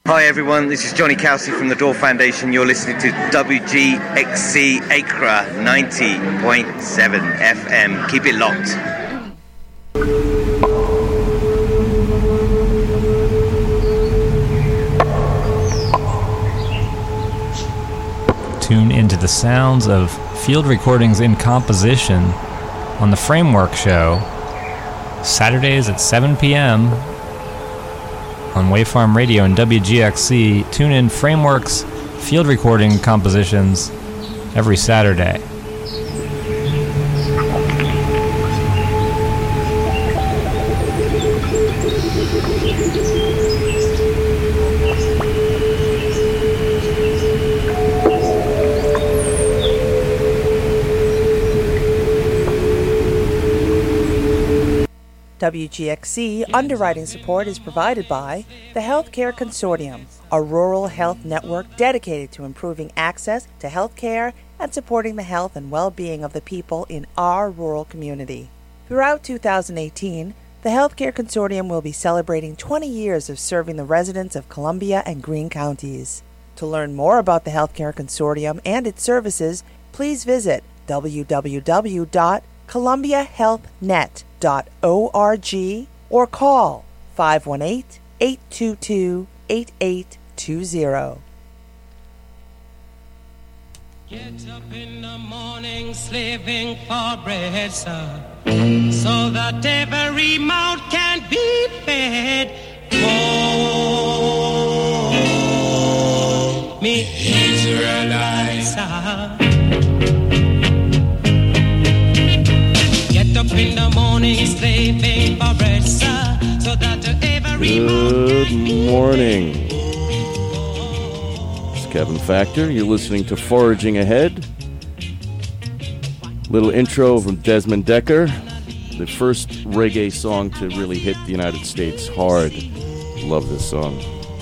Hi everyone, this is Johnny Kelsey from the Door Foundation. You're listening to WGXC Accra 90.7 FM. Keep it locked. Tune into the sounds of field recordings in composition on the Framework Show, Saturdays at 7 p.m. on Wavefarm Radio and WGXC. Tune in Framework's field recording compositions every Saturday. WGXC underwriting support is provided by the Healthcare Consortium, a rural health network dedicated to improving access to health care and supporting the health and well-being of the people in our rural community. Throughout 2018, the Healthcare Consortium will be celebrating 20 years of serving the residents of Columbia and Greene counties. To learn more about the Healthcare Consortium and its services, please visit www.columbiahealthnet.org or call 518-822-8820. Get up in the morning slaving for bread, sir, so that every mouth can be fed. Oh, me Israelites, sir. Get up in the morning slaving for bread, sir, so that every mouth can be fed. Good morning. Kevin Factor. You're listening to Foraging Ahead. Little intro from Desmond Decker, the first reggae song to really hit the United States hard. Love this song.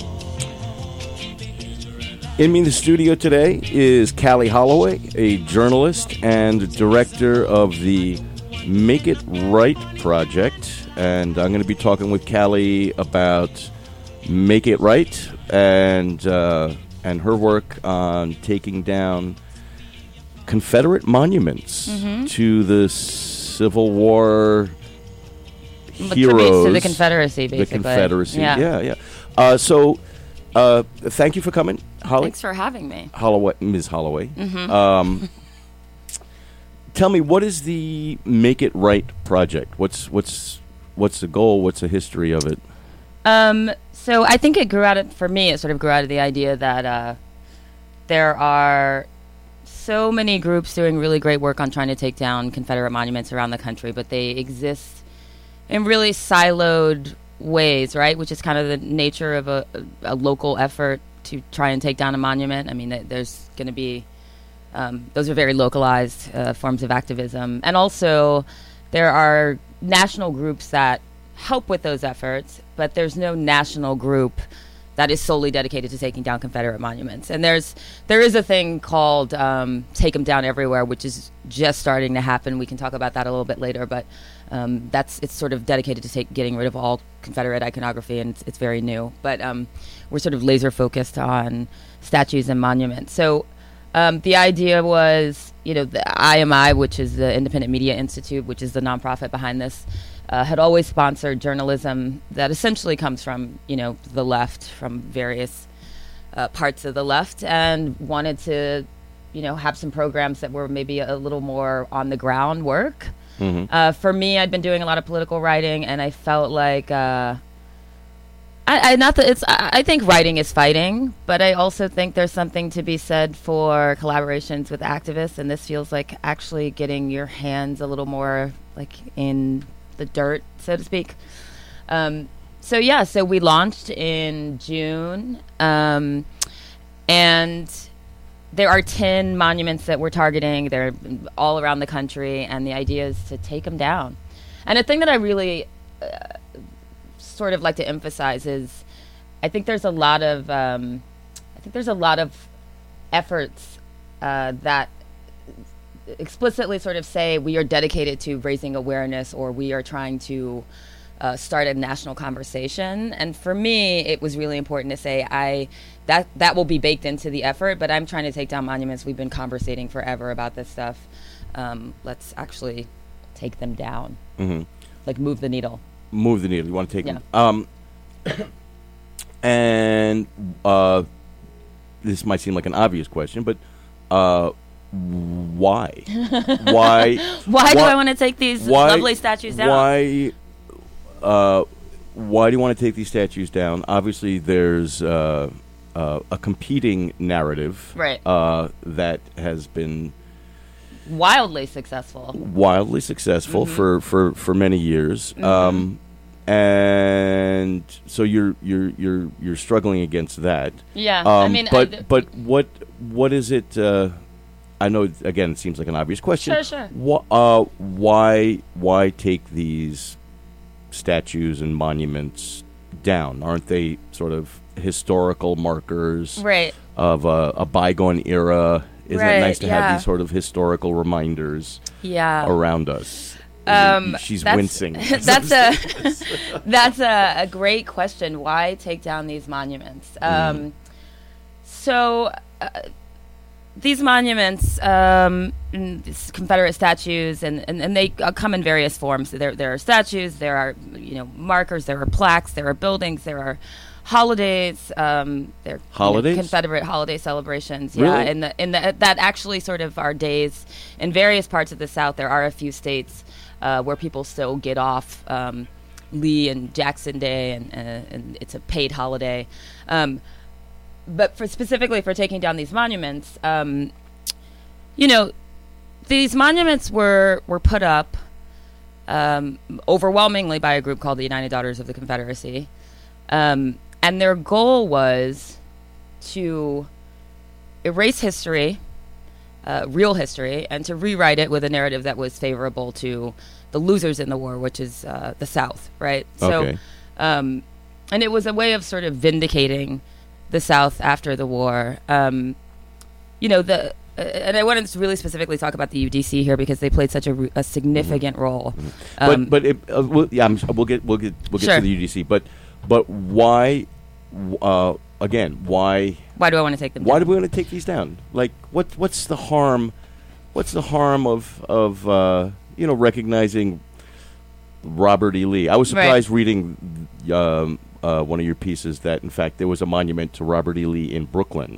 In me in the studio today is Callie Holloway, a journalist and director of the Make It Right project. And I'm going to be talking with Callie about Make It Right and her work on taking down Confederate monuments to the Civil War heroes. Tributes to the Confederacy, basically. The Confederacy, yeah. So, thank you for coming, Holly. Thanks for having me. Ms. Holloway. Tell me, what is the Make It Right project? What's the goal? What's the history of it? So I think it grew out of, for me, it sort of grew out of the idea that there are so many groups doing really great work on trying to take down Confederate monuments around the country, but they exist in really siloed ways, right? Which is kind of the nature of a local effort to try and take down a monument. I mean, there's going to be, those are very localized forms of activism. And also, there are national groups that help with those efforts, but there's no national group that is solely dedicated to taking down Confederate monuments. And there is a thing called Take 'em Down Everywhere, which is just starting to happen. We can talk about that a little bit later, but it's sort of dedicated to getting rid of all Confederate iconography, and it's very new. But we're sort of laser focused on statues and monuments. So the idea was, the IMI, which is the Independent Media Institute, which is the nonprofit behind this, had always sponsored journalism that essentially comes from, the left, from various parts of the left, and wanted to, have some programs that were maybe a little more on the ground work. For me, I'd been doing a lot of political writing, and I felt like, I think writing is fighting, but I also think there's something to be said for collaborations with activists, and this feels like actually getting your hands a little more like in the dirt, so to speak. So we launched in June, and there are 10 monuments that we're targeting. They're all around the country, and the idea is to take them down. And a thing that I really sort of like to emphasize is, I think there's a lot of efforts that explicitly sort of say we are dedicated to raising awareness, or we are trying to start a national conversation. And for me, it was really important to say that will be baked into the effort, but I'm trying to take down monuments. We've been conversating forever about this stuff. Let's actually take them down. Mm-hmm. Like move the needle. Move the needle. You want to take them. And this might seem like an obvious question, but why? Why do I want to take these lovely statues down? Why do you want to take these statues down? Obviously, there's a competing narrative, right? That has been wildly successful for many years. Mm-hmm. And so you're struggling against that. Yeah, but what is it? I know again it seems like an obvious question. Sure. Why take these statues and monuments down? Aren't they sort of historical markers, right, of a bygone era? Isn't it nice to have these sort of historical reminders around us? She's wincing. That's a great question. Why take down these monuments? So these monuments, these Confederate statues, and they come in various forms. There are statues, there are markers, there are plaques, there are buildings, there are holidays. There holidays, Confederate holiday celebrations. Really? Yeah, in the that actually sort of are days in various parts of the South. There are a few states where people still get off Lee and Jackson Day, and it's a paid holiday. But specifically for taking down these monuments, these monuments were put up overwhelmingly by a group called the United Daughters of the Confederacy. And their goal was to erase history, real history, and to rewrite it with a narrative that was favorable to the losers in the war, which is the South, right? Okay. So, and it was a way of sort of vindicating the South after the war. And I want to really specifically talk about the UDC here because they played such a significant role. We'll get to the UDC, but why? Again, why? Why do I want to take them down? Why do we want to take these down? Like, what's the harm? What's the harm of recognizing Robert E. Lee? I was surprised reading one of your pieces that, in fact, there was a monument to Robert E. Lee in Brooklyn.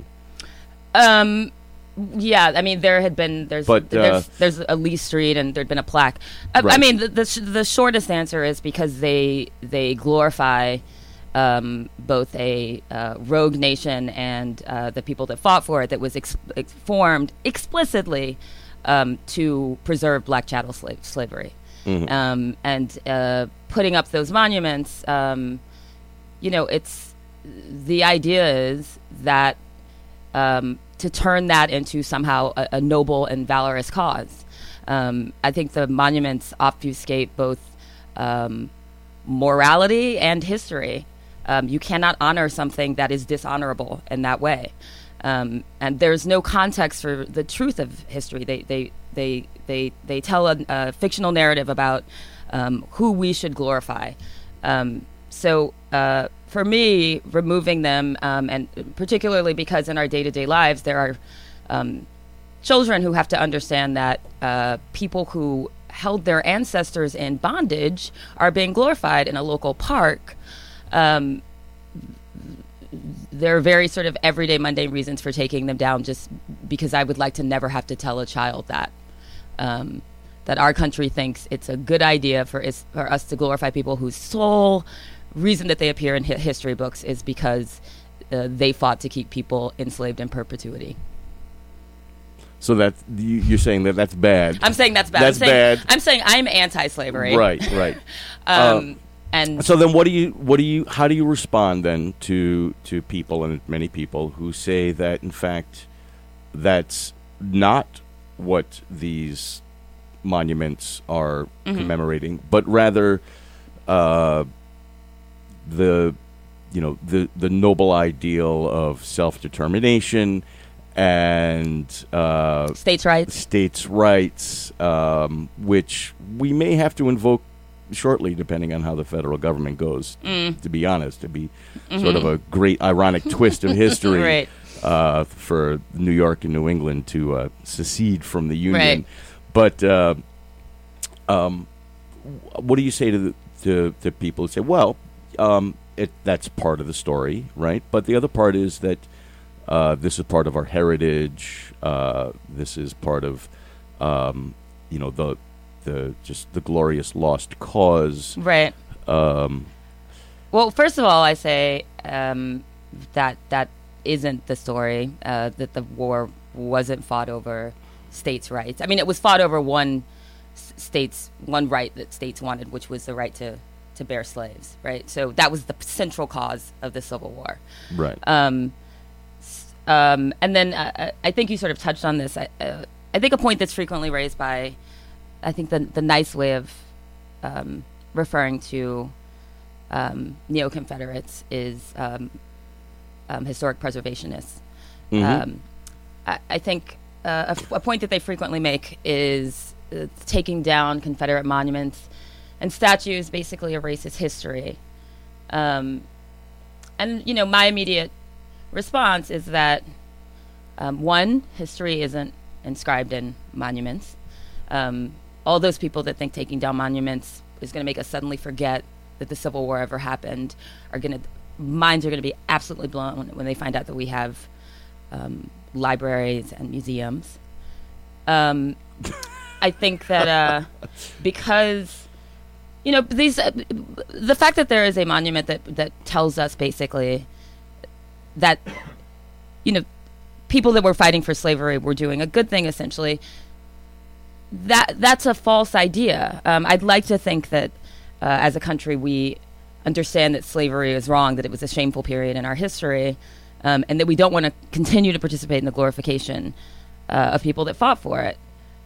Yeah, I mean, there's a Lee Street, and there'd been a plaque. Right. I mean, the shortest answer is because they glorify both a rogue nation and the people that fought for it, that was formed explicitly to preserve black chattel slavery. Mm-hmm. And putting up those monuments, it's the idea is that to turn that into somehow a noble and valorous cause. I think the monuments obfuscate both morality and history. You cannot honor something that is dishonorable in that way. And there's no context for the truth of history. They tell a fictional narrative about who we should glorify. So for me, removing them, and particularly because in our day-to-day lives there are children who have to understand that people who held their ancestors in bondage are being glorified in a local park. There are very sort of everyday mundane reasons for taking them down, just because I would like to never have to tell a child that our country thinks it's a good idea for us to glorify people whose sole reason that they appear in history books is because they fought to keep people enslaved in perpetuity. So you're saying that's bad. I'm saying that's bad. That's bad. I'm saying I'm anti-slavery. Right. And so then, how do you respond then to people, and many people, who say that in fact that's not what these monuments are commemorating, but rather the noble ideal of self-determination and states' rights, which we may have to invoke shortly, depending on how the federal government goes. To be honest, to be sort of a great ironic twist of history Right. For New York and New England to secede from the Union. Right. But what do you say to people who say, well, that's part of the story, right? But the other part is that this is part of our heritage. This is part of the glorious lost cause. Right. Well, first of all, I say that isn't the story. That the war wasn't fought over states' rights. I mean, it was fought over one right that states wanted, which was the right to bear slaves. Right. So that was the central cause of the Civil War. Right. And then I think you sort of touched on this. I think a point that's frequently raised by, I think the nice way of referring to neo-Confederates is historic preservationists. Mm-hmm. I think a point that they frequently make is taking down Confederate monuments and statues basically erases history. And, my immediate response is that, one, history isn't inscribed in monuments. All those people that think taking down monuments is going to make us suddenly forget that the Civil War ever happened minds are going to be absolutely blown when they find out that we have libraries and museums. I think that because the fact that there is a monument that tells us basically that people that were fighting for slavery were doing a good thing, essentially, that's a false idea. I'd like to think that as a country we understand that slavery is wrong, that it was a shameful period in our history, and that we don't want to continue to participate in the glorification of people that fought for it.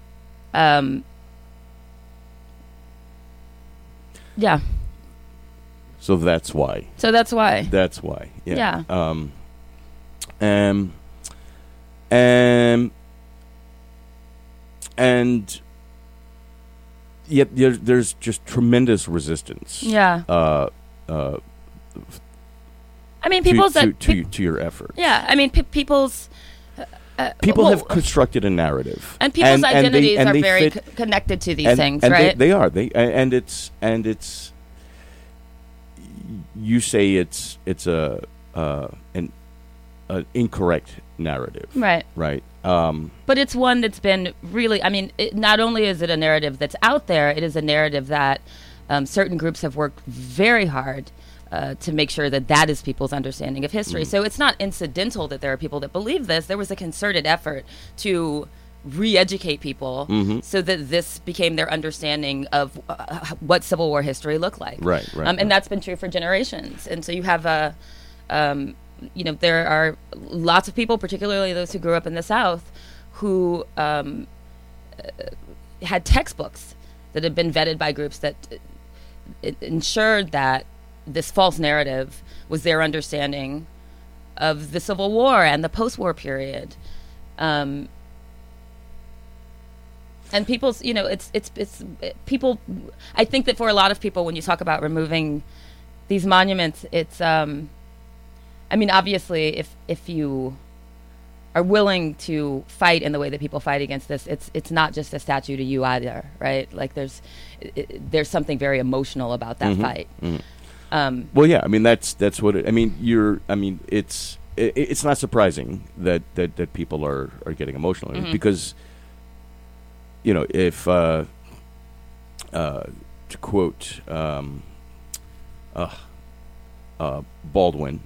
Yeah. So that's why. That's why. Yeah. And yet there's just tremendous resistance. Yeah. I mean, to your efforts. Yeah. I mean, people's. People have constructed a narrative, and people's identities are very connected to these things, right? They are. And it's. You say it's an incorrect narrative, right? Right. But it's one that's been really. I mean, not only is it a narrative that's out there, it is a narrative that certain groups have worked very hard to make sure that is people's understanding of history. So it's not incidental that there are people that believe this. There was a concerted effort to re-educate people so that this became their understanding of what Civil War history looked like. Right. And that's been true for generations. And so you have there are lots of people, particularly those who grew up in the South, who had textbooks that had been vetted by groups that ensured that this false narrative was their understanding of the Civil War and the post-war period. And people's, people. I think that for a lot of people, when you talk about removing these monuments, it's. I mean, obviously, if you are willing to fight in the way that people fight against this, it's not just a statue to you either, right? Like there's something very emotional about that fight. Well, yeah. I mean, that's what. It's not surprising that people are getting emotional because. If to quote Baldwin,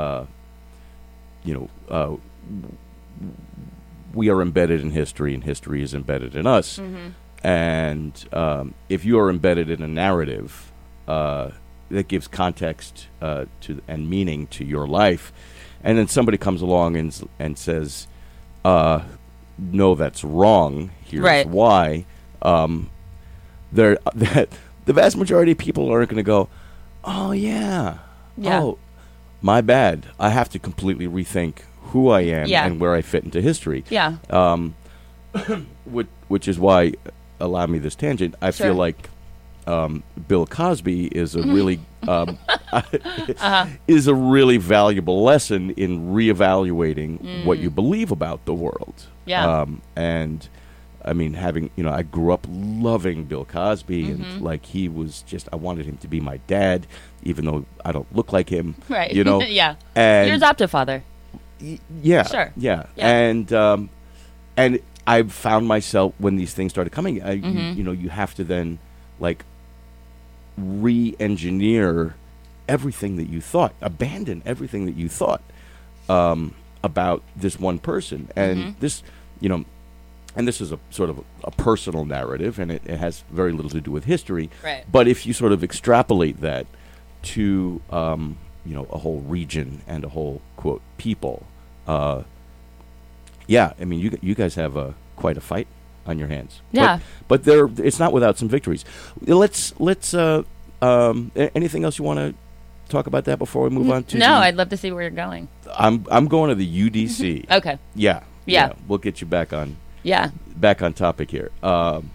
we are embedded in history, and history is embedded in us. And if you are embedded in a narrative that gives context to and meaning to your life, and then somebody comes along and says, "No, that's wrong. Here's why." The vast majority of people aren't going to go, "Oh yeah, oh, my bad. I have to completely rethink who I am and where I fit into history." Yeah. Which is why, allow me this tangent. I feel like Bill Cosby is a really is a really valuable lesson in reevaluating what you believe about the world. Yeah. And I mean, I grew up loving Bill Cosby, and like he was just, I wanted him to be my dad, even though I don't look like him. Right. You know. Yeah. And your adoptive father. Yeah. Sure. Yeah. Yeah. And I found myself when these things started coming, you have to then like re-engineer everything that you thought, abandon everything that you thought about this one person, and this, and this is a sort of a personal narrative, and it has very little to do with history. Right. But if you sort of extrapolate that to a whole region and a whole quote people, I mean, you guys have quite a fight on your hands. Yeah. But it's not without some victories. Let's anything else you want to talk about that before we move on to? No, I'd love to see where you're going. I'm going to the UDC. Okay. Yeah. We'll get you back on topic here. The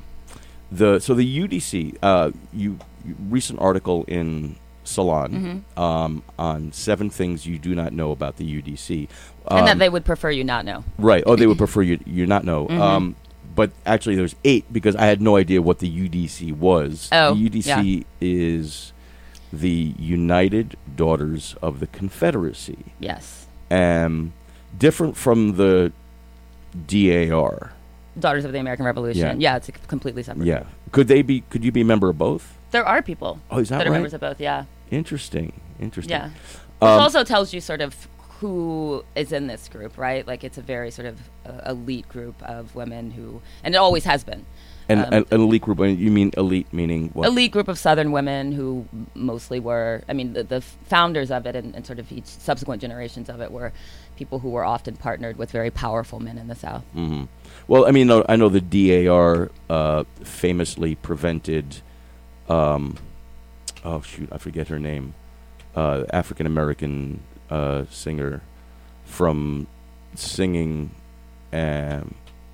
UDC, recent article in Salon on 7 things you do not know about the UDC. And that they would prefer you not know. Right. Oh, they would prefer you not know. But actually there's 8 because I had no idea what the UDC was. Oh, the UDC is the United Daughters of the Confederacy. Yes. Different from the DAR. Daughters of the American Revolution. Yeah, it's a completely separate. Yeah. Could you be a member of both? There are people that are right? members of both, yeah. Interesting. Yeah. Which also tells you sort of who is in this group, right? Like it's a very sort of elite group of women who, and it always has been. An elite group, you mean elite meaning what? Elite group of Southern women who mostly were, I mean, the founders of it and sort of each subsequent generations of it were people who were often partnered with very powerful men in the South. Mm-hmm. Well, I mean, I know the DAR famously prevented, I forget her name, African-American singer from singing, and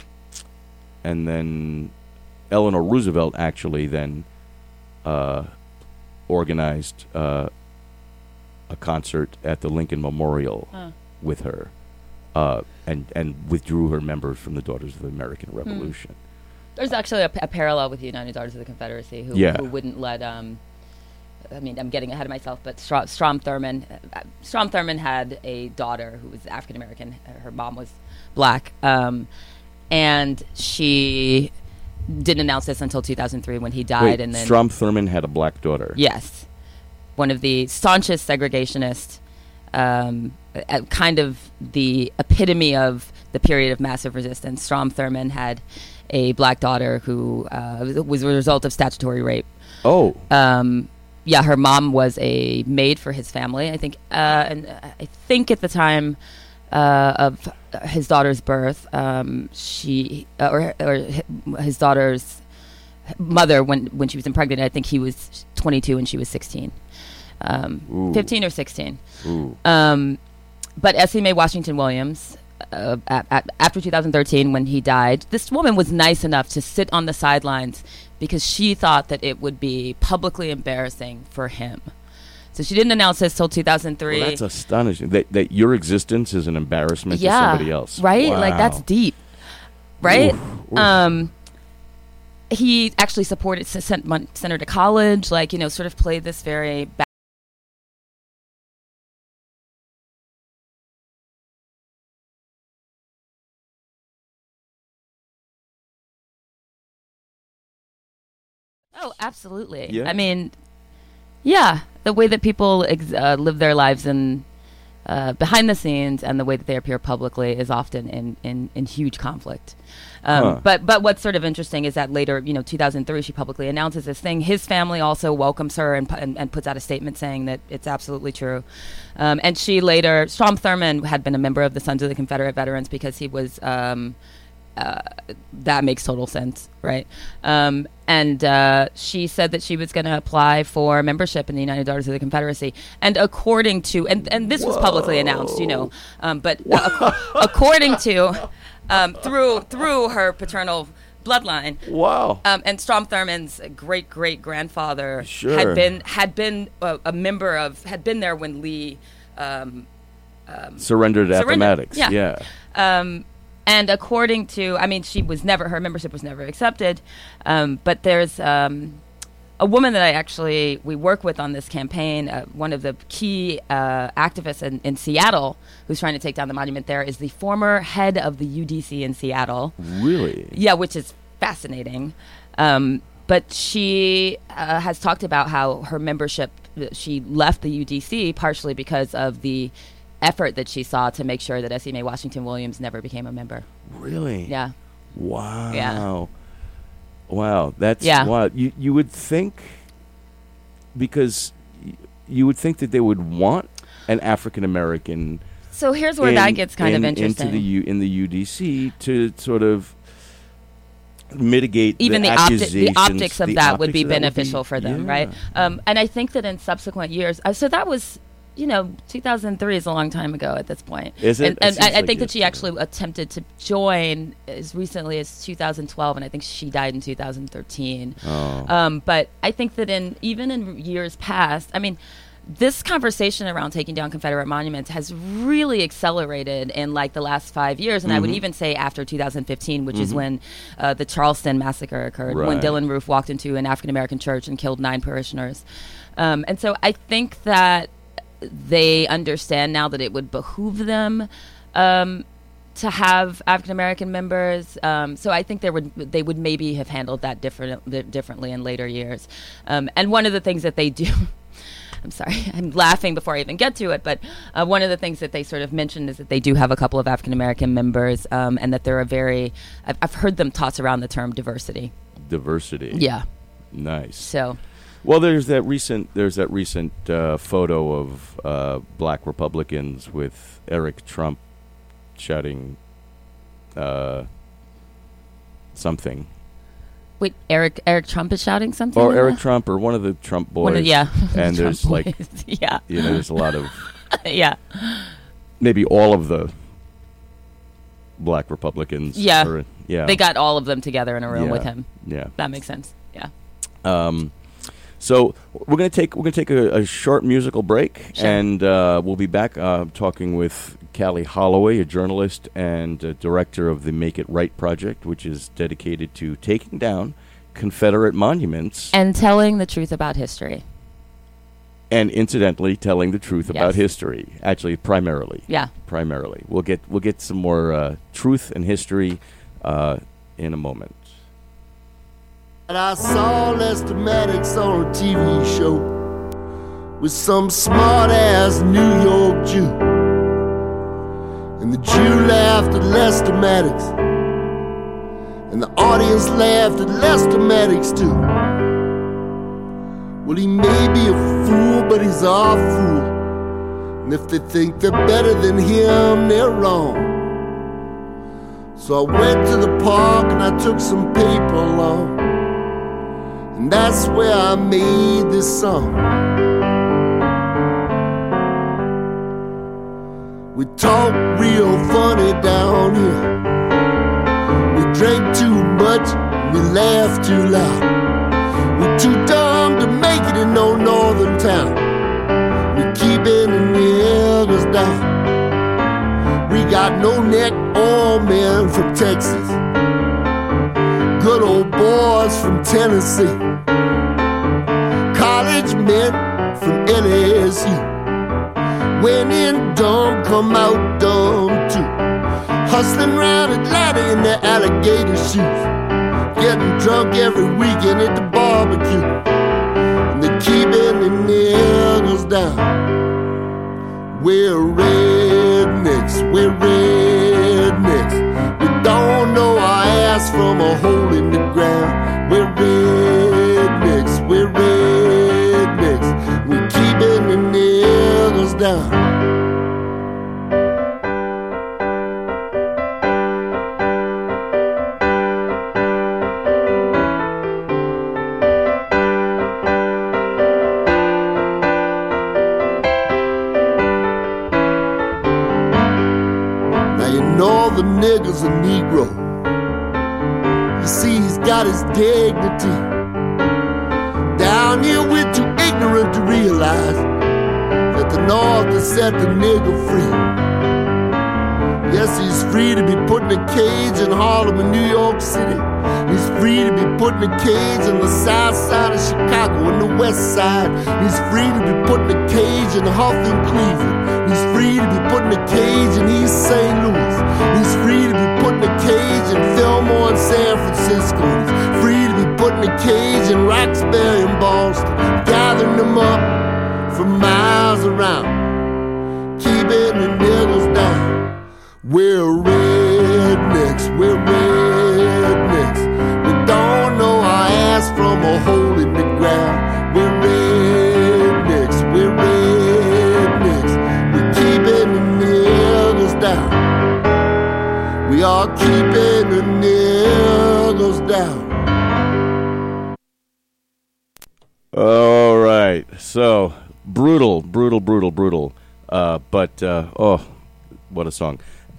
then Eleanor Roosevelt actually then organized a concert at the Lincoln Memorial with her, and withdrew her members from the Daughters of the American Revolution. There's actually a parallel with the United Daughters of the Confederacy who wouldn't let I mean, I'm getting ahead of myself, but Strom Thurmond had a daughter who was African American. Her mom was black, and she didn't announce this until 2003 when he died. Wait, and then Strom Thurmond had a black daughter. Yes, one of the staunchest segregationists, kind of the epitome of the period of massive resistance. Strom Thurmond had a black daughter who was a result of statutory rape. Oh. Yeah, her mom was a maid for his family, I think. And I think at the time of his daughter's birth, his daughter's mother, when she was impregnated, I think he was 22 and she was 16. 15 or 16. But Essie Mae Washington Williams, after 2013, when he died, this woman was nice enough to sit on the sidelines because she thought that it would be publicly embarrassing for him. So she didn't announce this till 2003. Well, that's astonishing. That your existence is an embarrassment to somebody else. Right? Wow. Like, that's deep. Right? Oof. He actually sent her to college, sort of played this very... Oh, absolutely. Yeah. I mean, yeah, the way that people live their lives in behind the scenes and the way that they appear publicly is often in huge conflict. But what's sort of interesting is that later, 2003, she publicly announces this thing. His family also welcomes her and puts out a statement saying that it's absolutely true. And she later, Strom Thurmond had been a member of the Sons of the Confederate Veterans because he was... that makes total sense, right? And she said that she was going to apply for membership in the United Daughters of the Confederacy. And according to, and this was publicly announced, but according to, through her paternal bloodline. Wow. And Strom Thurmond's great grandfather Sure. had been a member of, had been there when Lee Surrendered at Appomattox. Yeah. And according to, I mean, her membership was never accepted. But there's a woman that we work with on this campaign, one of the key activists in Seattle who's trying to take down the monument there is the former head of the UDC in Seattle. Really? Yeah, which is fascinating. But she has talked about how her membership, she left the UDC partially because of the effort that she saw to make sure that Essie Mae Washington Williams never became a member. Really? Yeah. Wow. Yeah. Wow. That's wow. You would think, because you would think that they would want an African American. So here's where that gets kind of interesting. In the UDC to sort of mitigate even the optics of that would be beneficial for them, yeah. right? And I think that in subsequent years, so that was, 2003 is a long time ago at this point. Is it? And I think that she actually attempted to join as recently as 2012, and I think she died in 2013. Oh. But I think that even in years past, I mean, this conversation around taking down Confederate monuments has really accelerated in like the last 5 years, and I would even say after 2015, which is when the Charleston massacre occurred, when Dylan Roof walked into an African American church and killed 9 parishioners. And so I think that they understand now that it would behoove them to have African American members. So I think they would maybe have handled that differently in later years. And one of the things that they do. I'm sorry, I'm laughing before I even get to it, but one of the things that they sort of mentioned is that they do have a couple of African-American members, and that they're I've heard them toss around the term diversity. Diversity. Yeah. Nice. So. Well, there's that recent photo of black Republicans with Eric Trump shouting something. Wait, Eric Trump is shouting something? Or Eric Trump or one of the Trump boys. And there's Trump like, boys. Yeah. There's a lot of, yeah. Maybe all of the black Republicans. Yeah. Yeah. They got all of them together in a room with him. Yeah. That makes sense. Yeah. So we're gonna take a short musical break, Sure. and we'll be back talking with Callie Holloway, a journalist and director of the Make It Right project, which is dedicated to taking down Confederate monuments and telling the truth about history. And incidentally, telling the truth about history. Actually, primarily. Yeah. Primarily. We'll get some more truth and history in a moment. And I saw Lester Maddox on a TV show with some smart-ass New York Jew. And the Jew laughed at Lester Maddox, and the audience laughed at Lester Maddox too. Well, he may be a fool, but he's our fool. And if they think they're better than him, they're wrong. So I went to the park and I took some paper along, and that's where I made this song. We talk real funny down here. We drink too much, we laugh too loud. We're too dumb to make it in no northern town. We keep it in the elders down. We got no neck or men from Texas. Good old boys from Tennessee. College men from LSU. When in dumb, come out dumb too. Hustling around Atlanta in their alligator shoes. Getting drunk every weekend at the barbecue. And they keeping the niggas down. We're rednecks, we're rednecks. We don't know our ass from a hole in the ground. We're rednecks, we're rednecks. We keeping the niggas down. Now you know the nigga's a Negro. You see, he's got his dignity. Down here, we're too ignorant to realize that the North has set the nigger free. Yes, he's free to be put in a cage in Harlem and New York City. He's free to be put in a cage on the south side of Chicago and the west side. He's free to be put in a cage in Huff and Cleveland. He's free to be put in a cage in East St. Louis. He's free to be put in a cage in Fillmore and San Francisco. He's free to be put in a cage in Roxbury and Boston, gathering them up from miles around, keeping the niggers down. We're rednecks, we're rednecks. We don't know our ass from a hole in the ground. We're rednecks, we're rednecks. We're keeping the niggers down. We are keeping the niggers down. All right, so brutal. But what a song.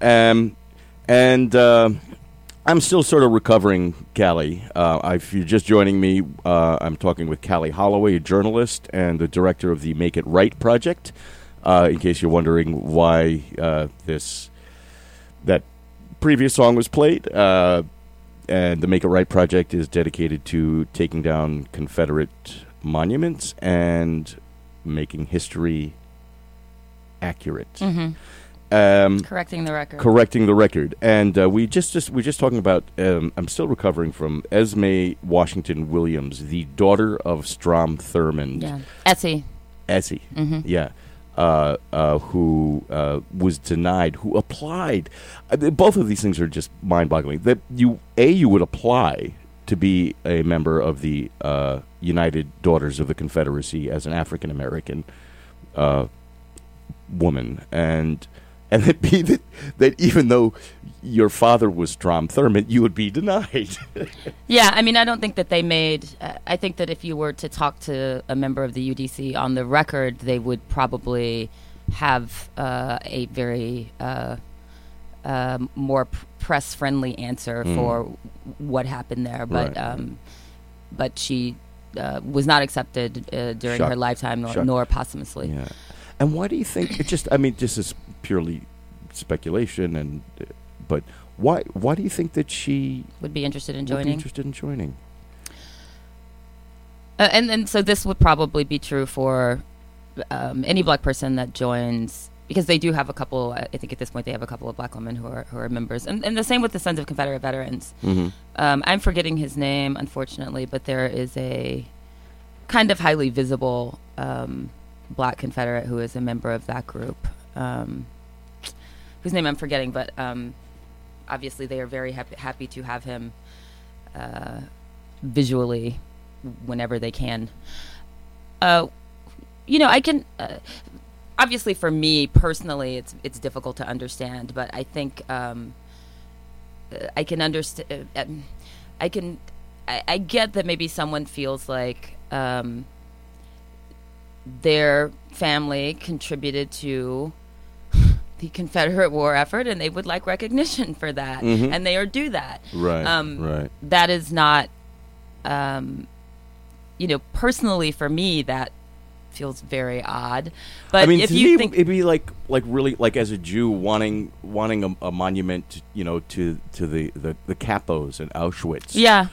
I'm still sort of recovering, Callie. If you're just joining me, I'm talking with Callie Holloway, a journalist and the director of the Make It Right project. In case you're wondering why that previous song was played, and the Make It Right project is dedicated to taking down Confederate monuments and making history accurate. Mm-hmm. Correcting the record. And we just talking about, I'm still recovering from Esme Washington Williams, the daughter of Strom Thurmond. Yeah. Essie. Mm-hmm. Yeah. Who was denied, who applied. Both of these things are just mind-boggling. That you would apply to be a member of the United Daughters of the Confederacy as an African-American woman, and it be that even though your father was Strom Thurmond, you would be denied. Yeah, I mean, I don't think that they made... I think that if you were to talk to a member of the UDC on the record, they would probably have a very more press-friendly answer for what happened there. But Right. But she was not accepted during her lifetime, nor posthumously. Yeah. And why do you think it just? I mean, this is purely speculation, but why do you think that she would be interested in joining? And so this would probably be true for any black person that joins, because they do have a couple. I think at this point they have a couple of black women who are members, and the same with the Sons of Confederate Veterans. Mm-hmm. I'm forgetting his name, unfortunately, but there is a kind of highly visible black Confederate who is a member of that group, whose name I'm forgetting, but obviously they are very happy to have him visually whenever they can. I can obviously for me personally it's difficult to understand, but I think I can understand. I get that maybe someone feels like their family contributed to the Confederate war effort, and they would like recognition for that, and they are due that. Right. Right. That is not, personally for me, that feels very odd. But I mean, if to you me, think it'd be like really like as a Jew wanting a monument, to the capos in Auschwitz. Yeah.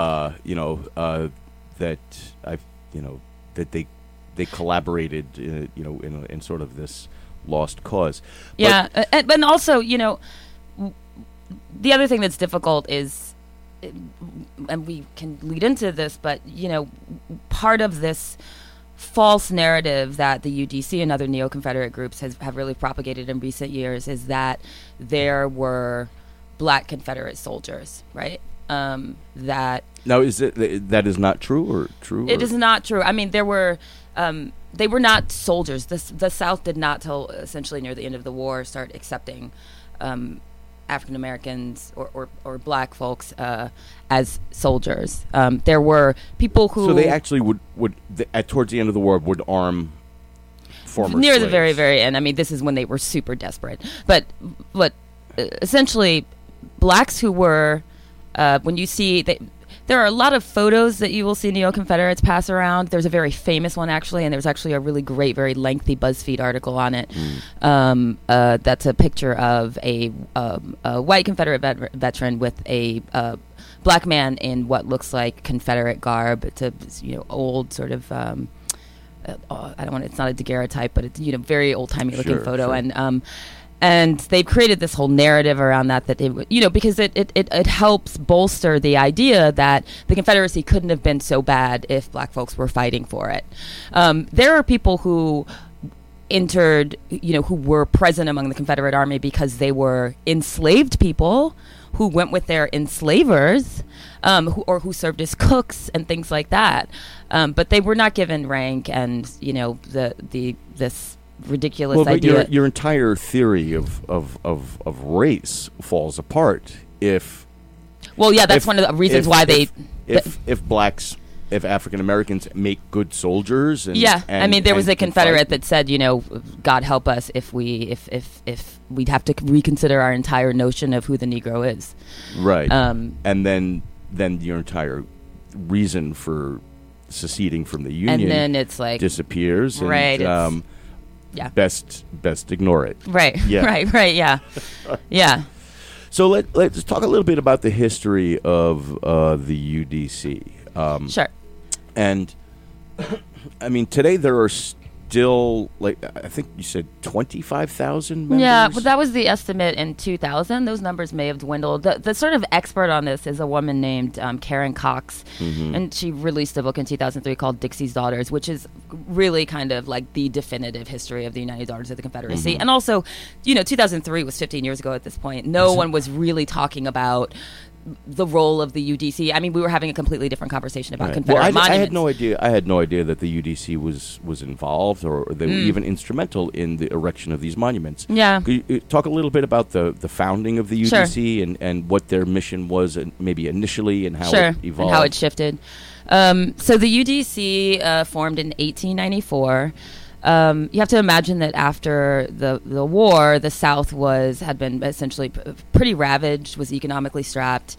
That that they collaborated, in sort of this lost cause. Yeah, but also, the other thing that's difficult is, and we can lead into this, but part of this false narrative that the UDC and other neo-Confederate groups have really propagated in recent years is that there were black Confederate soldiers, right? That now that is not true or true? It is not true. I mean, there were. They were not soldiers. The South did not, till essentially near the end of the war, start accepting African Americans or black folks as soldiers. There were people who... So they actually would towards the end of the war, would arm former near slaves. The very, very end. I mean, this is when they were super desperate. But essentially, blacks who were when you see that. There are a lot of photos that you will see neo-Confederates pass around. There's a very famous one, actually, and there's actually a really great, very lengthy BuzzFeed article on it. That's a picture of a white Confederate veteran with a black man in what looks like Confederate garb. It's a old sort of I don't want. It's not a daguerreotype, but it's very old-timey looking photo, sure. And they've created this whole narrative around that because it helps bolster the idea that the Confederacy couldn't have been so bad if black folks were fighting for it. There are people who entered, who were present among the Confederate Army because they were enslaved people who went with their enslavers, who served as cooks and things like that. But they were not given rank and, this ridiculous idea. But your entire theory of race falls apart if. Well, yeah, that's one of the reasons why if African Americans make good soldiers. There was a Confederate that said, God help us if we'd have to reconsider our entire notion of who the Negro is. Right. And then your entire reason for seceding from the Union, and then it's like disappears. Right. And, best ignore it. Right. Yeah. Right. Yeah. Yeah. So let's talk a little bit about the history of the UDC. Sure. And I mean, today there are still, I think you said 25,000 members? Yeah, but that was the estimate in 2000. Those numbers may have dwindled. The sort of expert on this is a woman named Karen Cox, and she released a book in 2003 called Dixie's Daughters, which is really kind of like the definitive history of the United Daughters of the Confederacy. And also, 2003 was 15 years ago at this point. No one was really talking about the role of the UDC. I mean, we were having a completely different conversation about Confederate monuments. I had no idea that the UDC was involved, or they were even instrumental in the erection of these monuments. Yeah. Could you talk a little bit about the founding of the UDC and what their mission was, and maybe initially, and how it evolved, and how it shifted. So the UDC formed in 1894. You have to imagine that after the war, the South had been essentially pretty ravaged, was economically strapped.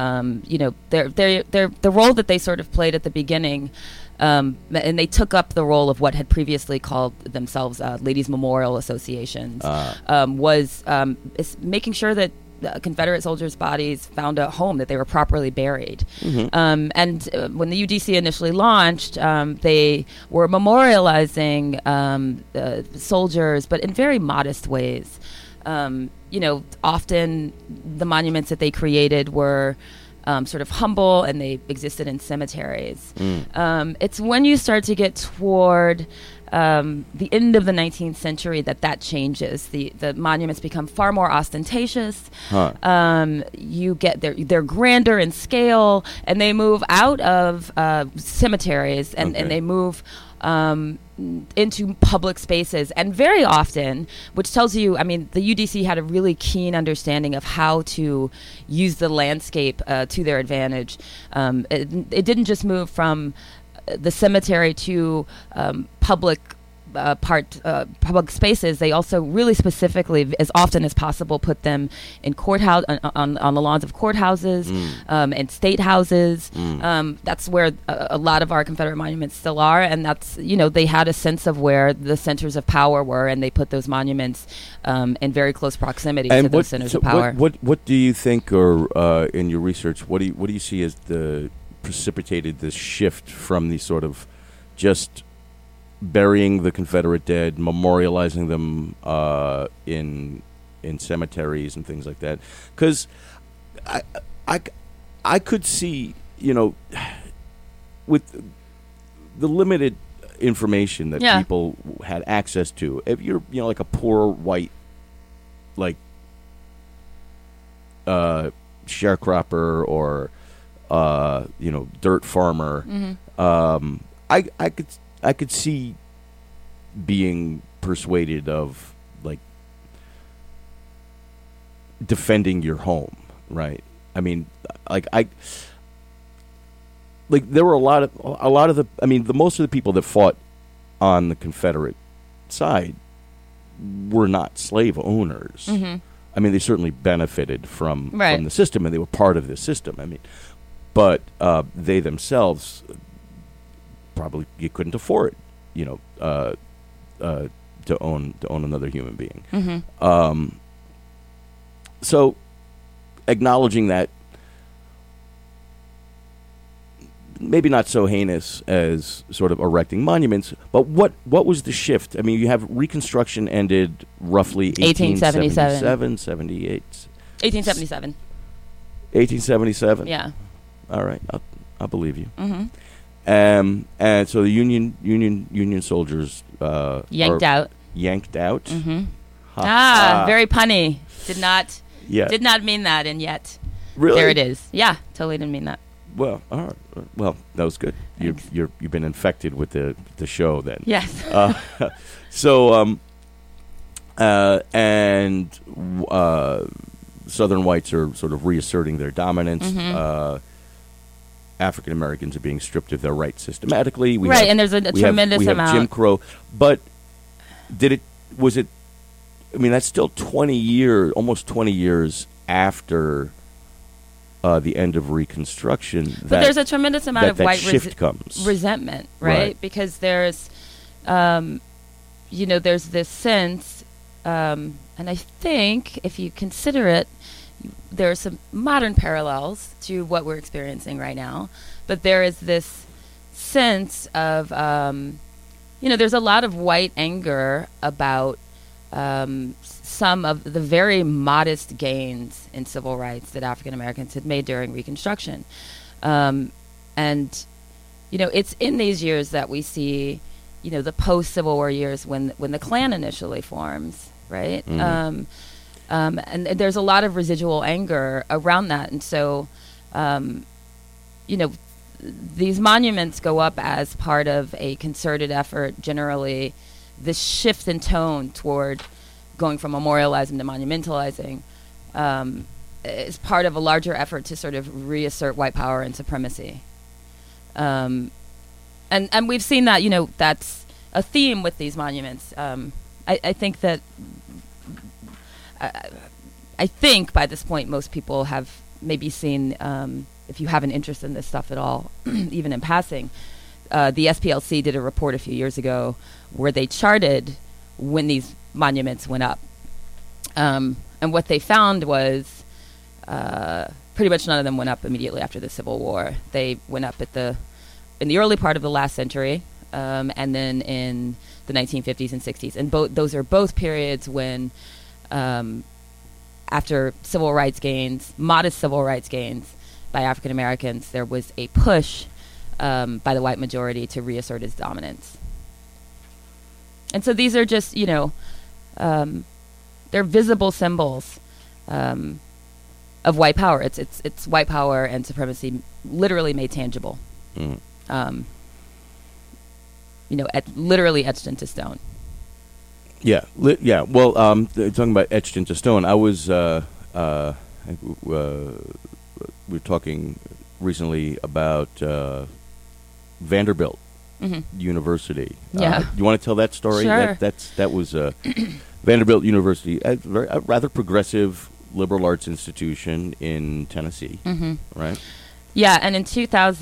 The role that they sort of played at the beginning, and they took up the role of what had previously called themselves Ladies' Memorial Associations, was making sure that Confederate soldiers' bodies found a home, that they were properly buried. And when the UDC initially launched, they were memorializing soldiers, but in very modest ways. Often the monuments that they created were sort of humble, and they existed in cemeteries. It's when you start to get toward the end of the 19th century that changes. The monuments become far more ostentatious. You get they're grander in scale, and they move out of cemeteries and they move into public spaces. And very often, which tells you, I mean, the UDC had a really keen understanding of how to use the landscape to their advantage. It didn't just move from the cemetery to public spaces. They also really specifically, as often as possible, put them in courthouse on the lawns of courthouses and state houses. That's where a lot of our Confederate monuments still are, and that's they had a sense of where the centers of power were, and they put those monuments in very close proximity to those centers of power. What do you think, or in your research, what do you see as the precipitated this shift from the sort of just burying the Confederate dead, memorializing them in cemeteries and things like that? Because I could see, with the limited information that people had access to, if you're like a poor white sharecropper or dirt farmer, I could see being persuaded of defending your home, right? I mean, there were a lot of the. I mean, most of the people that fought on the Confederate side were not slave owners. I I mean, they certainly benefited from Right. the system, and they were part of this system. I mean, but they themselves probably you couldn't afford, to own another human being. Mm-hmm. So, acknowledging that, maybe not so heinous as sort of erecting monuments, but what was the shift? I mean, you have Reconstruction ended roughly 1877, 78. 1877. 1877. Yeah. All right, I'll believe you. Mm-hmm. And so the Union soldiers Yanked out. Yanked out. Mm-hmm. Ha. Very punny. Did not mean that, and yet Really? there it is. Yeah, totally didn't mean that. Well, all right. Well, that was good. Thanks. You've been infected with the show then. Yes. Southern whites are sort of reasserting their dominance. Mm-hmm. African Americans are being stripped of their rights systematically. And there's a tremendous we have amount. Jim Crow, but was it? I mean, that's still almost 20 years after the end of Reconstruction. But there's a tremendous amount of white shift comes. resentment, right? Because there's, there's this sense, and I think if you consider it, there are some modern parallels to what we're experiencing right now. But there is this sense of, there's a lot of white anger about some of the very modest gains in civil rights that African Americans had made during Reconstruction. And, it's in these years that we see, the post-Civil War years when the Klan initially forms, right? Mm-hmm. And there's a lot of residual anger around that. And so, these monuments go up as part of a concerted effort, generally, this shift in tone toward going from memorializing to monumentalizing is part of a larger effort to sort of reassert white power and supremacy. And we've seen that, that's a theme with these monuments. I think that I think by this point most people have maybe seen, if you have an interest in this stuff at all, even in passing, the SPLC did a report a few years ago where they charted when these monuments went up. And what they found was pretty much none of them went up immediately after the Civil War. They went up in the early part of the last century, and then in the 1950s and 60s. And those are both periods when, after civil rights gains, modest civil rights gains by African Americans, there was a push by the white majority to reassert its dominance. And so these are just, they're visible symbols of white power. It's white power and supremacy literally made tangible. Mm. Literally etched into stone. Yeah, yeah. Well, talking about etched into stone, I was we were talking recently about Vanderbilt University. Yeah. You want to tell that story? Sure. That was Vanderbilt University, a rather progressive liberal arts institution in Tennessee, right? Yeah, and in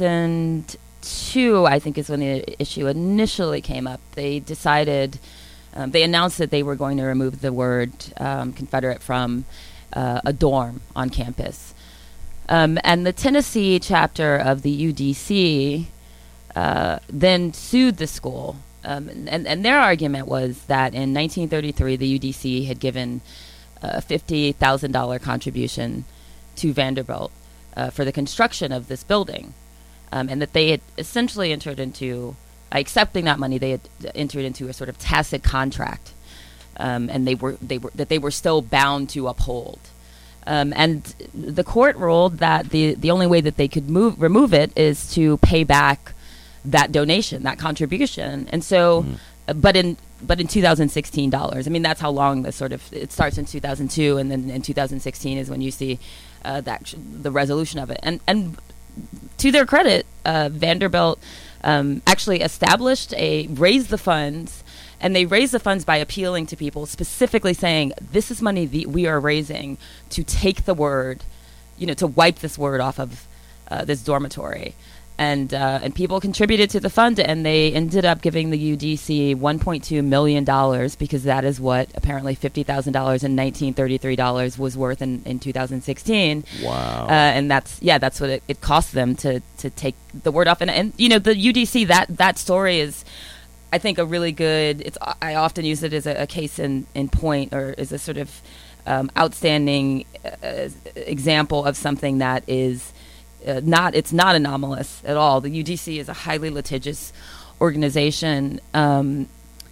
2002, I think is when the issue initially came up. They decided, they announced that they were going to remove the word Confederate from a dorm on campus. And the Tennessee chapter of the UDC then sued the school. And their argument was that in 1933, the UDC had given a $50,000 contribution to Vanderbilt for the construction of this building, and that they had essentially entered into, accepting that money, they had entered into a sort of tacit contract, and they were still bound to uphold. And the court ruled that the only way that they could remove it is to pay back that donation, that contribution. And so, but in $2016, I mean, that's how long the sort of, it starts in 2002, and then in 2016 is when you see the resolution of it. And to their credit, Vanderbilt actually raised the funds And they raise the funds by appealing to people, specifically saying, this is money we are raising to take the word, to wipe this word off of this dormitory. And people contributed to the fund, and they ended up giving the UDC $1.2 million, because that is what apparently $50,000 in 1933 was worth in 2016. Wow. And that's what it cost them to take the word off. And the UDC, that story is, I think, a really good, I often use it as a case in point, or as a sort of outstanding example of something that is it's not anomalous at all. The UDC is a highly litigious organization, and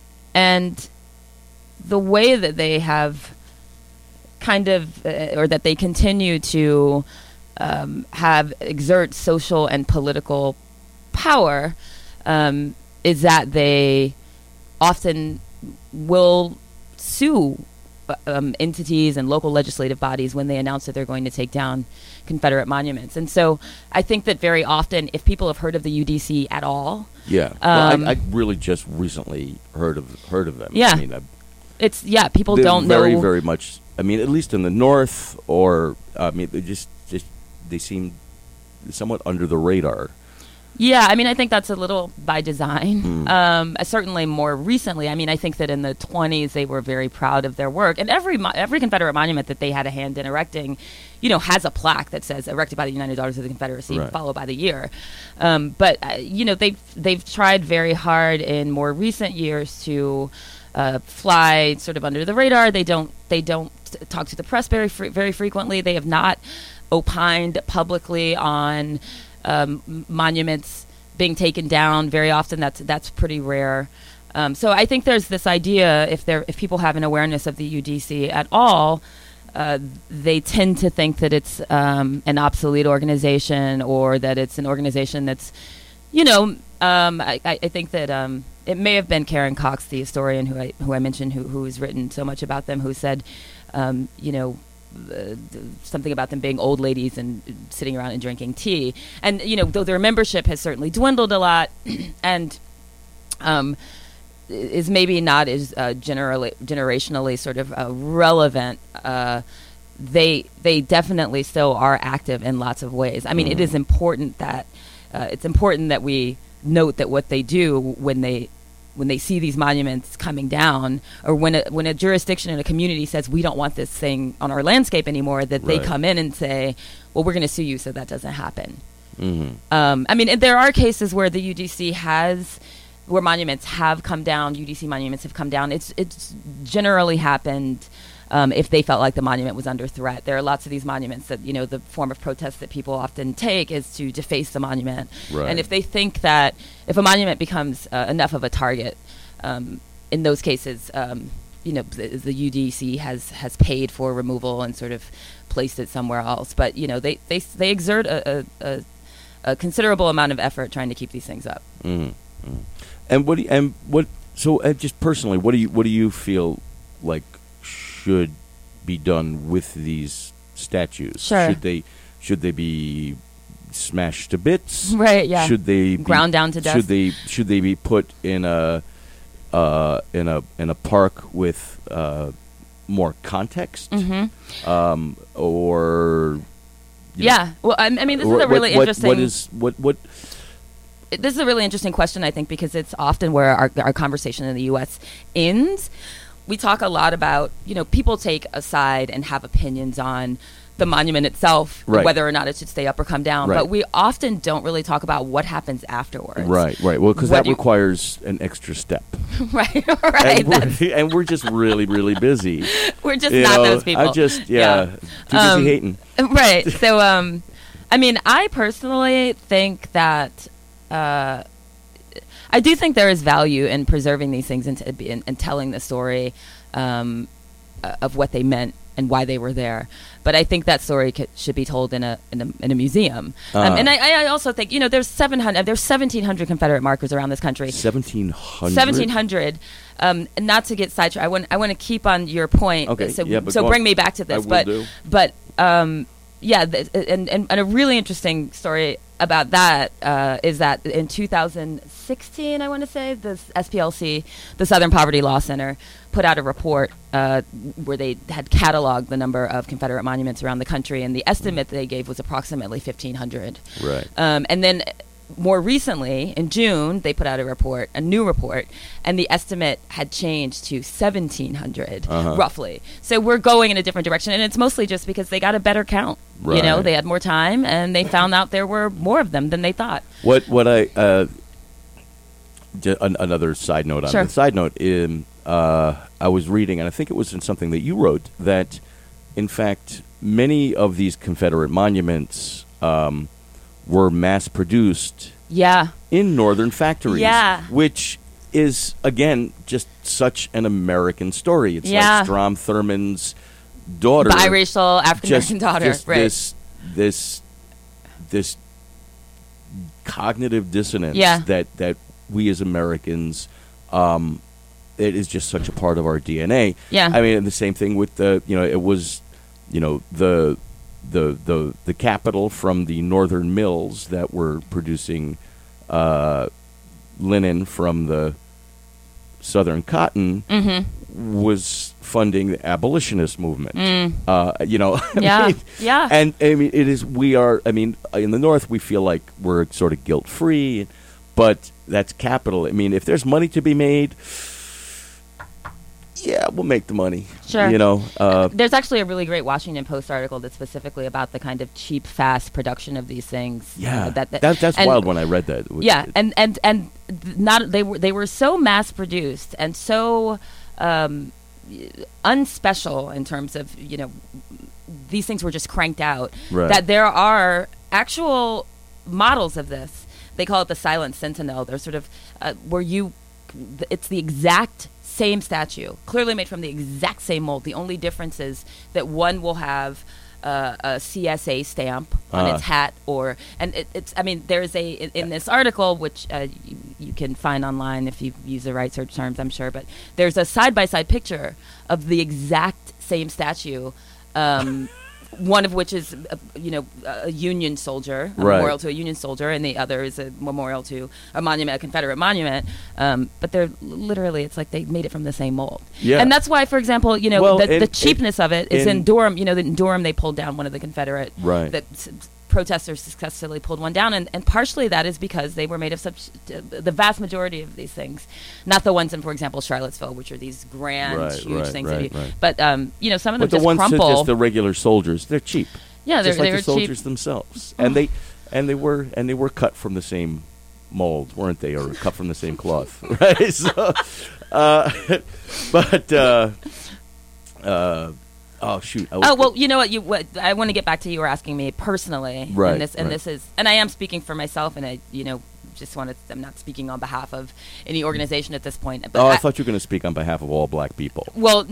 the way that they have kind of, or that they continue to exert social and political power, is that they often will sue entities and local legislative bodies when they announce that they're going to take down Confederate monuments. And so I think that very often, if people have heard of the UDC at all, I really just recently heard of them. Yeah, I mean, people don't know very much. I mean, at least in the North, or they seem somewhat under the radar. Yeah, I mean, I think that's a little by design. Certainly more recently, I mean, I think that in the 1920s they were very proud of their work. And every Confederate monument that they had a hand in erecting, has a plaque that says erected by the United Daughters of the Confederacy, right, followed by the year. But they've tried very hard in more recent years to fly sort of under the radar. They don't talk to the press very frequently. They have not opined publicly on monuments being taken down very often. That's pretty rare. So I think there's this idea, if people have an awareness of the UDC at all, they tend to think that it's an obsolete organization, or that it's an organization that's, I think that it may have been Karen Cox, the historian who I mentioned, who has written so much about them, who said, something about them being old ladies and sitting around and drinking tea. And, though their membership has certainly dwindled a lot and is maybe not as generationally sort of relevant, they definitely still are active in lots of ways. I mean, it is important that we note that what they do when they see these monuments coming down, or when a jurisdiction in a community says, we don't want this thing on our landscape anymore, that right, they come in and say, well, we're going to sue you so that doesn't happen. Mm-hmm. I mean, there are cases where the UDC where monuments have come down, UDC monuments have come down. It's generally happened if they felt like the monument was under threat. There are lots of these monuments that, the form of protest that people often take is to deface the monument. Right. And if they think that if a monument becomes enough of a target, in those cases, the UDC has paid for removal and sort of placed it somewhere else. But, they exert a considerable amount of effort trying to keep these things up. Mm-hmm. And so just personally, what do you feel like should be done with these statues? Sure. Should they be smashed to bits? Right. Yeah. Should they ground down to dust? Should they be put in a park with more context? Mm-hmm. Or yeah. Well, I mean, this is a really interesting. This is a really interesting question, I think, because it's often where our conversation in the U.S. ends. We talk a lot about, people take a side and have opinions on the monument itself, right, whether or not it should stay up or come down. Right. But we often don't really talk about what happens afterwards. Right. Well, because that requires an extra step. Right. And we're just really, really busy. We're just not those people. Too busy hating. Right. So, I mean, I personally think that I do think there is value in preserving these things and telling the story of what they meant and why they were there. But I think that story should be told in a museum. And I also think, there's 1,700 Confederate markers around this country. 1,700? 1,700. Not to get sidetracked, I want to keep on your point. Okay. So bring me back to this. I will do. But and a really interesting story about that is that in 2016, I want to say, the SPLC, the Southern Poverty Law Center, put out a report where they had cataloged the number of Confederate monuments around the country, and the estimate they gave was approximately 1,500. Right. And then more recently, in June, they put out a new report, and the estimate had changed to 1,700, roughly. So we're going in a different direction, and it's mostly just because they got a better count. Right. You know, they had more time, and they found out there were more of them than they thought. Another side note on Sure. the side note, I was reading, and I think it was in something that you wrote, that, in fact, many of these Confederate monuments were mass-produced in northern factories, which is, again, just such an American story. It's like Strom Thurmond's daughter. Biracial African-American daughter. Just right. this cognitive dissonance that we as Americans, it is just such a part of our DNA. Yeah. I mean, and the same thing with the capital from the northern mills that were producing linen from the southern cotton was funding the abolitionist movement. And I mean, it is. We are. I mean, in the North, we feel like we're sort of guilt-free, but that's capital. I mean, if there's money to be made, yeah, we'll make the money. Sure. You know, there's actually a really great Washington Post article that's specifically about the kind of cheap, fast production of these things. Yeah, that's wild when I read that. And not they were so mass produced and so unspecial in terms of, you know, these things were just cranked out, that there are actual models of this. They call it the Silent Sentinel. They're sort of it's the exact same statue, clearly made from the exact same mold. The only difference is that one will have a CSA stamp on its hat, there's in this article, which you can find online if you use the right search terms, I'm sure, but there's a side-by-side picture of the exact same statue, one of which is, a Union soldier, a memorial to a Union soldier, and the other is a memorial to a monument, a Confederate monument. But they're literally, it's like they made it from the same mold. Yeah. And that's why, for example, the cheapness of it is in Durham. In Durham, they pulled down one of the Confederate protesters successfully pulled one down, and partially that is because they were made of such the vast majority of these things, not the ones in, for example, Charlottesville, which are these grand, huge things. But some of them just crumple. But the ones that just the regular soldiers, they're cheap. Yeah, just like they're the soldiers cheap themselves, and they were cut from the same mold, weren't they, or cut from the same cloth, right? So, oh shoot! You know what? I want to get back to you were asking me personally, right? This is, and I am speaking for myself, and I, just want to. I'm not speaking on behalf of any organization at this point. But I thought you were going to speak on behalf of all black people. Well,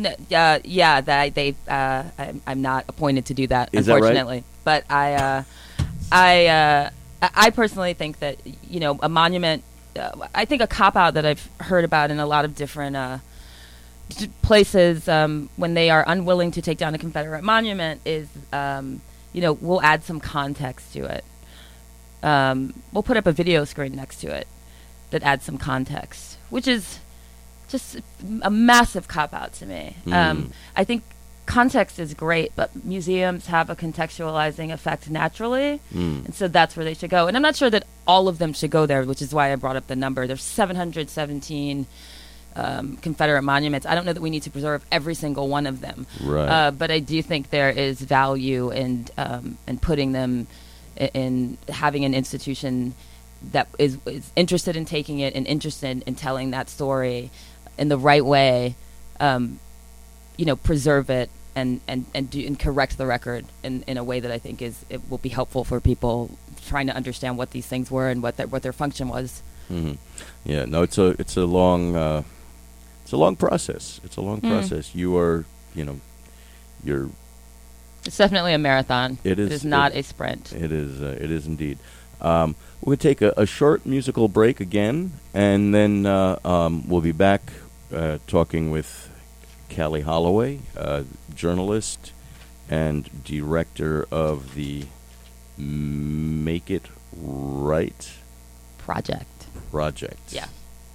I'm not appointed to do that, is unfortunately. That right? But I personally think that a monument. I think a cop out that I've heard about in a lot of different. Places when they are unwilling to take down a Confederate monument is we'll add some context to it. We'll put up a video screen next to it that adds some context, which is just a massive cop-out to me. I think context is great, but museums have a contextualizing effect naturally, and so that's where they should go. And I'm not sure that all of them should go there, which is why I brought up the number. There's 717 Confederate monuments. I don't know that we need to preserve every single one of them, but I do think there is value in putting them in having an institution that is interested in taking it and interested in telling that story in the right way. Preserve it and correct the record in a way that I think it will be helpful for people trying to understand what these things were and what their function was. Mm-hmm. Yeah, no, it's a long. It's a long process. It's a long process. You are, you're. It's definitely a marathon. It is. It is not a sprint. It is. It is indeed. We're going to take a short musical break again, and then we'll be back talking with Callie Holloway, journalist and director of the Make It Right Project. Yeah.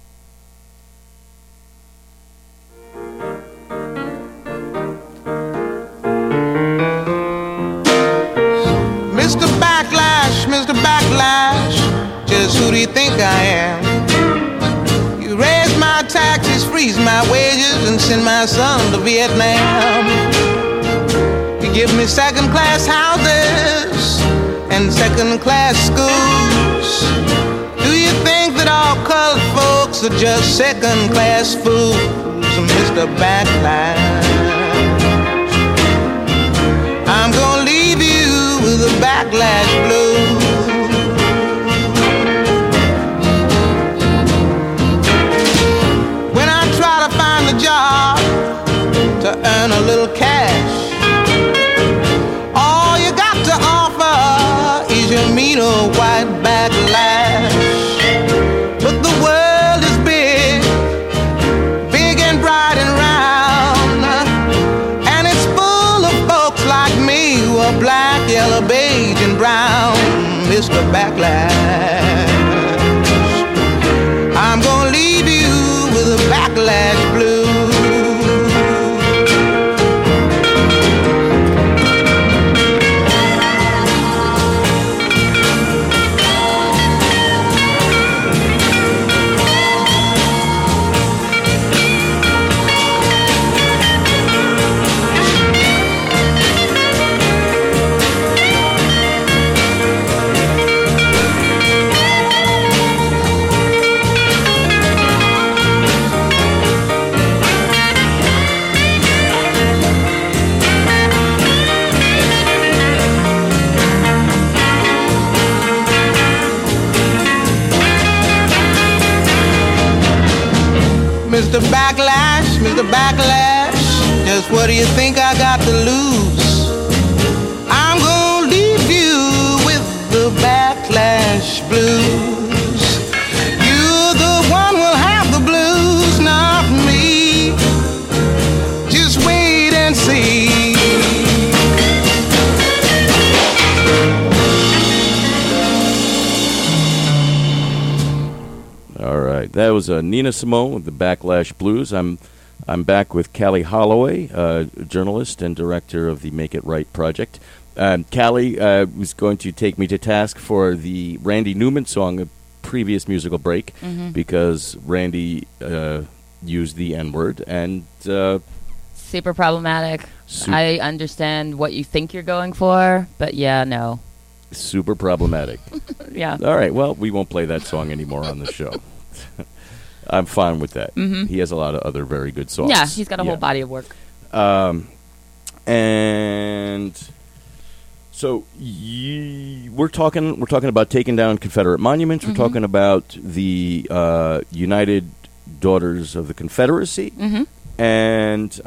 Mr. Backlash, just who do you think I am? You raise my taxes, freeze my wages, and send my son to Vietnam. You give me second-class houses and second-class schools. Do you think that all colored folks are just second-class fools, Mr. Backlash? I'm gonna leave you with a backlash blues. When I try to find a job to earn a little cash, all you got to offer is your mean old white backlash. But the world is big, big and bright and round, and it's full of folks like me who are black, yellow, beige, and brown, Mr. Backlash. I'm gonna leave you with a backlash blues. Mr. Backlash, just what do you think I got to lose? I'm gonna leave you with the backlash blues. You, the one, will have the blues, not me. Just wait and see. All right, that was Nina Simone with the Backlash Blues. I'm back with Callie Holloway, journalist and director of the Make It Right project. Callie was going to take me to task for the Randy Newman song, a previous musical break, because Randy used the N-word and super problematic. I understand what you think you're going for, but yeah, no. Super problematic. Yeah. All right, well, we won't play that song anymore on the show. I'm fine with that. He has a lot of other very good songs. Yeah, he's got a whole body of work. And so we're talking about taking down Confederate monuments. We're talking about the United Daughters of the Confederacy, and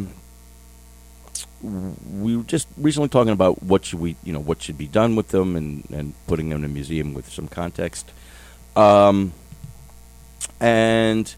we were just recently talking about what should be done with them and putting them in a museum with some context. And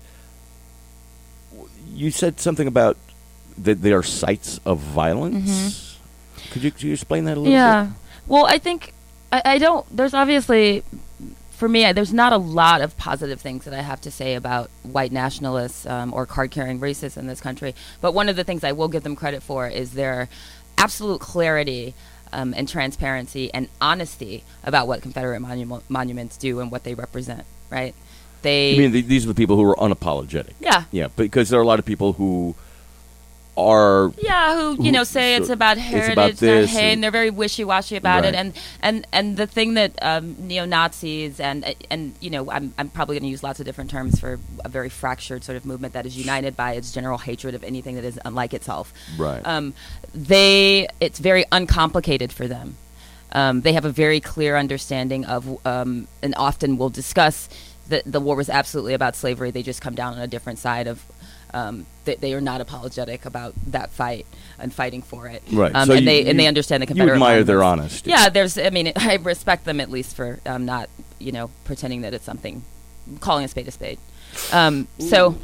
you said something about that they are sites of violence. Could you explain that a little bit? Yeah. Well, I think I don't. There's obviously, for me, there's not a lot of positive things that I have to say about white nationalists or card-carrying racists in this country. But one of the things I will give them credit for is their absolute clarity and transparency and honesty about what Confederate monuments do and what they represent, right? You mean these are the people who are unapologetic? Yeah. Yeah, because there are a lot of people who are... Yeah, who say it's about heritage, and they're very wishy-washy about it. And the thing that neo-Nazis and I'm probably going to use lots of different terms for a very fractured sort of movement that is united by its general hatred of anything that is unlike itself. Right. It's very uncomplicated for them. They have a very clear understanding of, and often will discuss that the war was absolutely about slavery. They just come down on a different side of... they are not apologetic about that fight and fighting for it. Right. So they understand the Confederate. You admire their monuments. honesty. Yeah, I respect them at least for not, pretending that it's something, calling a spade a spade. So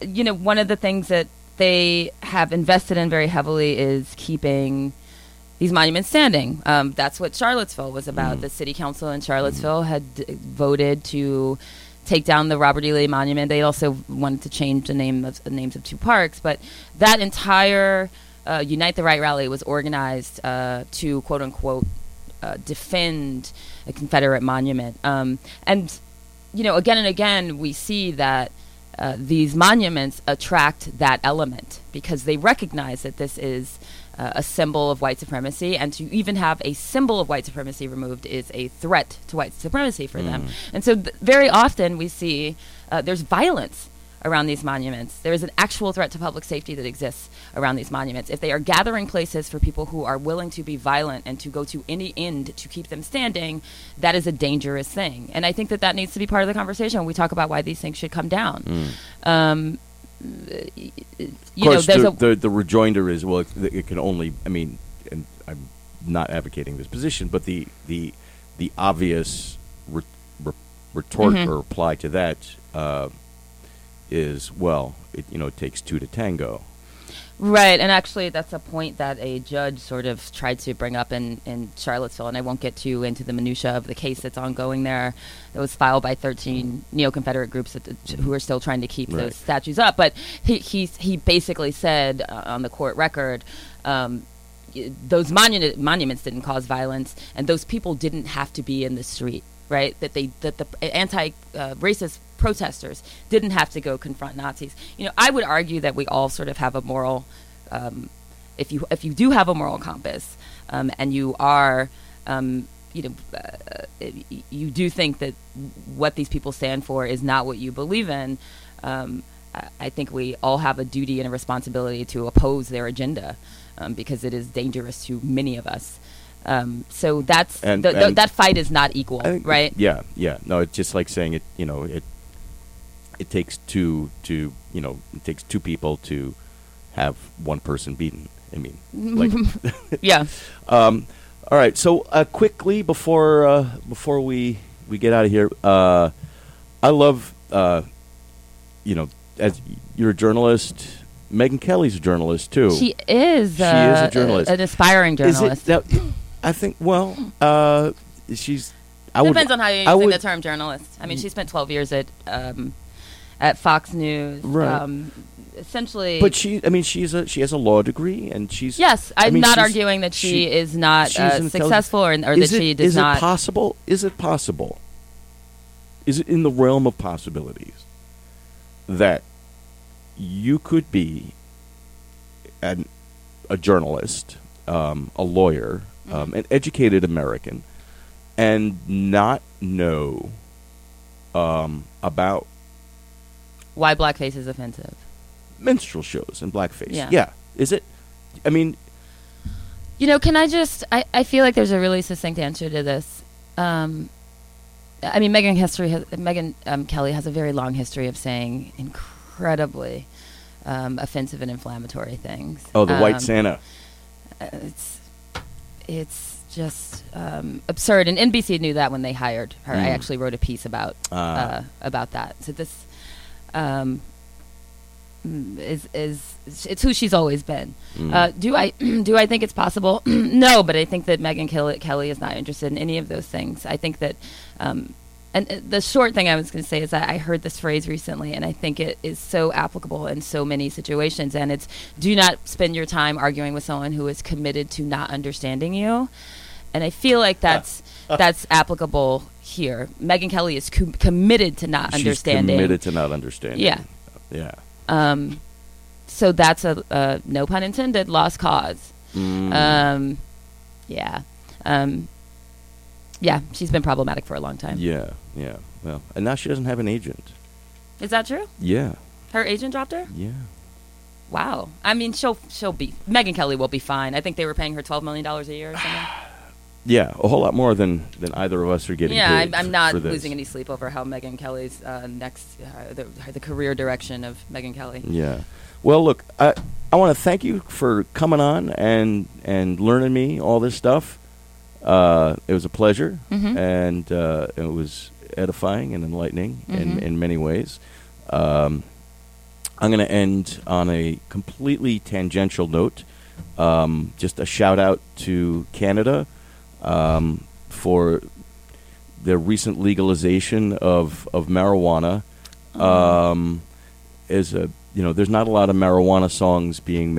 one of the things that they have invested in very heavily is keeping these monuments standing. That's what Charlottesville was about. The city council in Charlottesville had voted to take down the Robert E. Lee Monument. They also wanted to change the names of two parks, but that entire Unite the Right rally was organized to quote unquote defend a Confederate monument. And again and again we see that these monuments attract that element because they recognize that this is a symbol of white supremacy, and to even have a symbol of white supremacy removed is a threat to white supremacy for them. And so very often we see there's violence around these monuments. There is an actual threat to public safety that exists around these monuments. If they are gathering places for people who are willing to be violent and to go to any end to keep them standing, that is a dangerous thing. And I think that needs to be part of the conversation when we talk about why these things should come down. Of course, the rejoinder is, well, it can only, and I'm not advocating this position, but the obvious retort or reply to that is, well, it takes two to tango. Right, and actually that's a point that a judge sort of tried to bring up in Charlottesville, and I won't get too into the minutia of the case that's ongoing there. It was filed by 13 neo-Confederate groups who are still trying to keep those statues up. But he basically said on the court record, those monuments didn't cause violence, and those people didn't have to be in the street. Right, that the anti-racist protesters didn't have to go confront Nazis. I would argue that we all sort of have a moral, if you do have a moral compass, and you are, you do think that what these people stand for is not what you believe in. I think we all have a duty and a responsibility to oppose their agenda, because it is dangerous to many of us. So that's that fight is not equal, right? Yeah. No, it's just like saying it. It takes two people to have one person beaten. Yeah. All right. So quickly before we get out of here, I love as you're a journalist. Megyn Kelly's a journalist too. She is. She is a journalist, an aspiring journalist. I think. Well, she's. Depends on how you use the term journalist. She spent 12 years at Fox News. Right. Essentially. But she has a law degree, and she's. Yes, I'm not arguing that she is not successful or that she does not. Is it possible? Is it possible? Is it in the realm of possibilities that you could be a journalist, a lawyer, an educated American, and not know about why blackface is offensive? Minstrel shows and blackface. Yeah. Is it? Can I just... I feel like there's a really succinct answer to this. Megyn Kelly has a very long history of saying incredibly offensive and inflammatory things. Oh, the White Santa. It's just absurd, and NBC knew that when they hired her. I actually wrote a piece about that. So this it's who she's always been. Do I think it's possible? No, but I think that Megyn Kelly is not interested in any of those things. I think that and the short thing I was going to say is that I heard this phrase recently, and I think it is so applicable in so many situations, and it's do not spend your time arguing with someone who is committed to not understanding you. And I feel like that's applicable here. Megyn Kelly is committed to not understanding. She's committed to not understanding. Yeah. Yeah. So that's a no pun intended, lost cause. Yeah, she's been problematic for a long time. Yeah. Well, and now she doesn't have an agent. Is that true? Yeah. Her agent dropped her? Yeah. Wow. She'll be... Megyn Kelly will be fine. I think they were paying her $12 million a year or something. Yeah, a whole lot more than either of us are getting paid. Yeah, I'm not losing any sleep over how Megyn Kelly's next... the career direction of Megyn Kelly. Yeah. Well, look, I want to thank you for coming on and learning me all this stuff. It was a pleasure, and it was edifying and enlightening in many ways. I'm going to end on a completely tangential note. Just a shout out to Canada for their recent legalization of marijuana. There's not a lot of marijuana songs being